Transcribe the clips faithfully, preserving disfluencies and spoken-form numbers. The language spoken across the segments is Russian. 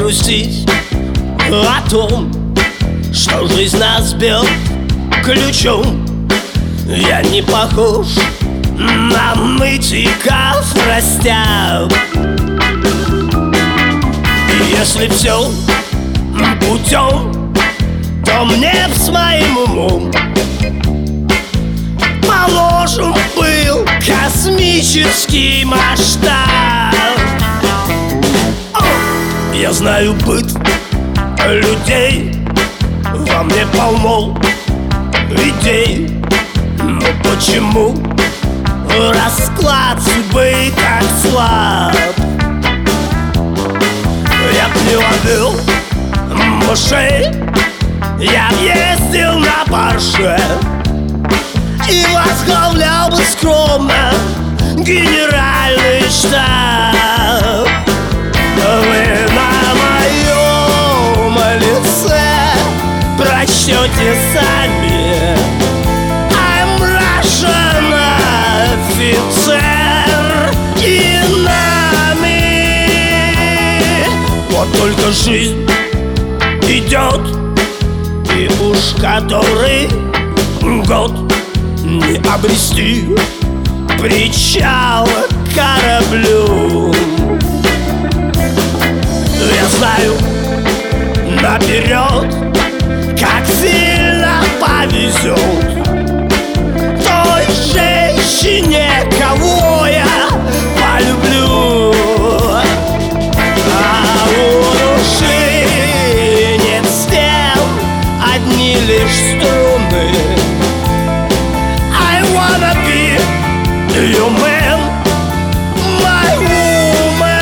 грустить о том, что жизнь нас бьет ключом. Я не похож на нытиков растяп. И если все путем, то мне с моим умом положен был космический масштаб. Я знаю быт людей, во мне полно идей. Но почему расклад судьбы так слаб? Я б не ловил мышей, я б ездил на Порше и возглавлял бы скромно генеральный штаб. Вы на моем лице прочтете сами: I'm Russian офицер и нами. Вот только жизнь идет, и уж который год не обрести причал к кораблю. Я знаю наперед, как сильно повезет той женщине, кого я полюблю. А у души нет стен, одни лишь струны. I wanna be your man, my woman.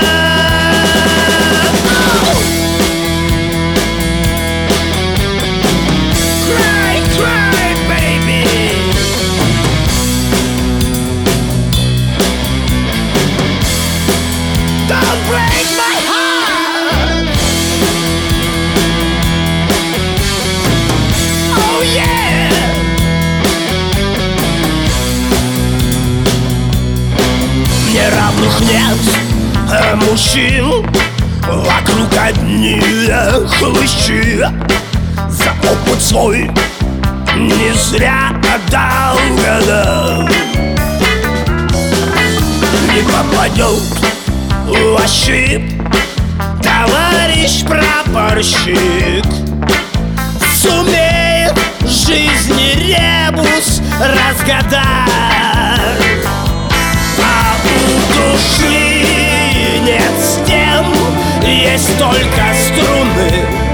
Cry, cry, baby. Don't break my heart. Oh yeah. Неравных нет а мужчин, вокруг одни хлыщи. За опыт свой не зря отдал года. Не попадет в ощип товарищ прапорщик, сумеет жизни ребус разгадать. А у души нет стен, есть только струны.